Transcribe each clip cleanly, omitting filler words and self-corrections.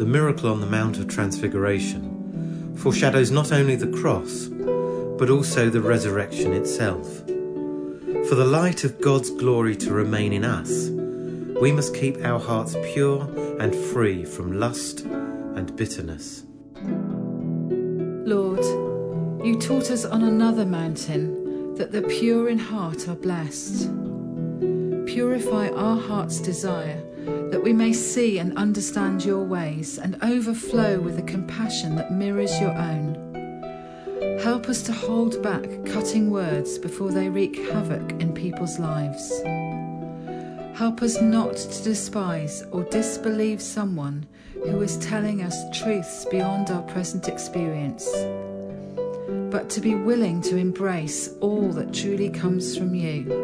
The miracle on the Mount of Transfiguration foreshadows not only the cross, but also the resurrection itself. For the light of God's glory to remain in us, we must keep our hearts pure and free from lust and bitterness. Lord, you taught us on another mountain that the pure in heart are blessed. Purify our heart's desire, that we may see and understand your ways and overflow with a compassion that mirrors your own. Help us to hold back cutting words before they wreak havoc in people's lives. Help us not to despise or disbelieve someone who is telling us truths beyond our present experience, but to be willing to embrace all that truly comes from you.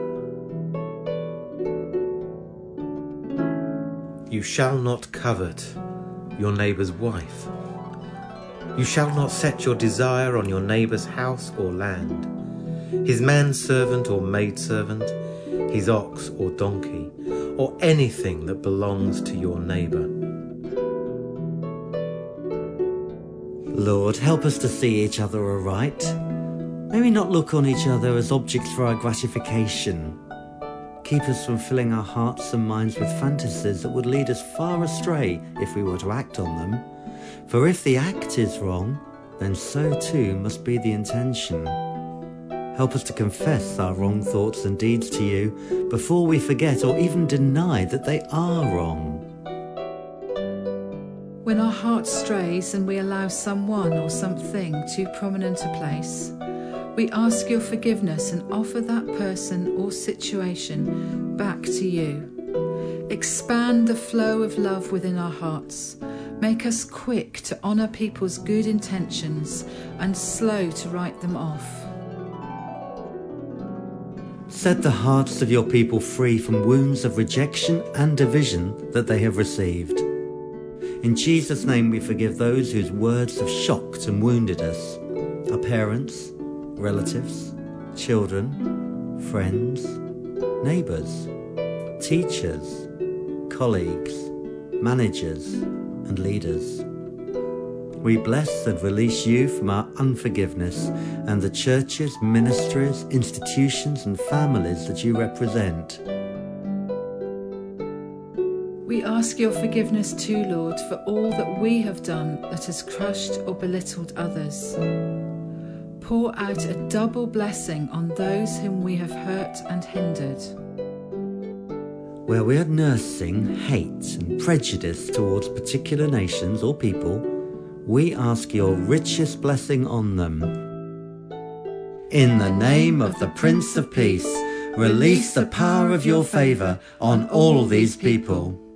You shall not covet your neighbour's wife. You shall not set your desire on your neighbour's house or land, his manservant or maidservant, his ox or donkey, or anything that belongs to your neighbour. Lord, help us to see each other aright. May we not look on each other as objects for our gratification. Keep us from filling our hearts and minds with fantasies that would lead us far astray if we were to act on them. For if the act is wrong, then so too must be the intention. Help us to confess our wrong thoughts and deeds to you before we forget or even deny that they are wrong. When our heart strays and we allow someone or something too prominent a place, we ask your forgiveness and offer that person or situation back to you. Expand the flow of love within our hearts. Make us quick to honour people's good intentions and slow to write them off. Set the hearts of your people free from wounds of rejection and division that they have received. In Jesus' name we forgive those whose words have shocked and wounded us, our parents, relatives, children, friends, neighbours, teachers, colleagues, managers and leaders. We bless and release you from our unforgiveness and the churches, ministries, institutions and families that you represent. We ask your forgiveness too, Lord, for all that we have done that has crushed or belittled others. Pour out a double blessing on those whom we have hurt and hindered. Where we are nursing hate and prejudice towards particular nations or people, we ask your richest blessing on them. In the name of the Prince of Peace, release the power of your favour on all these people.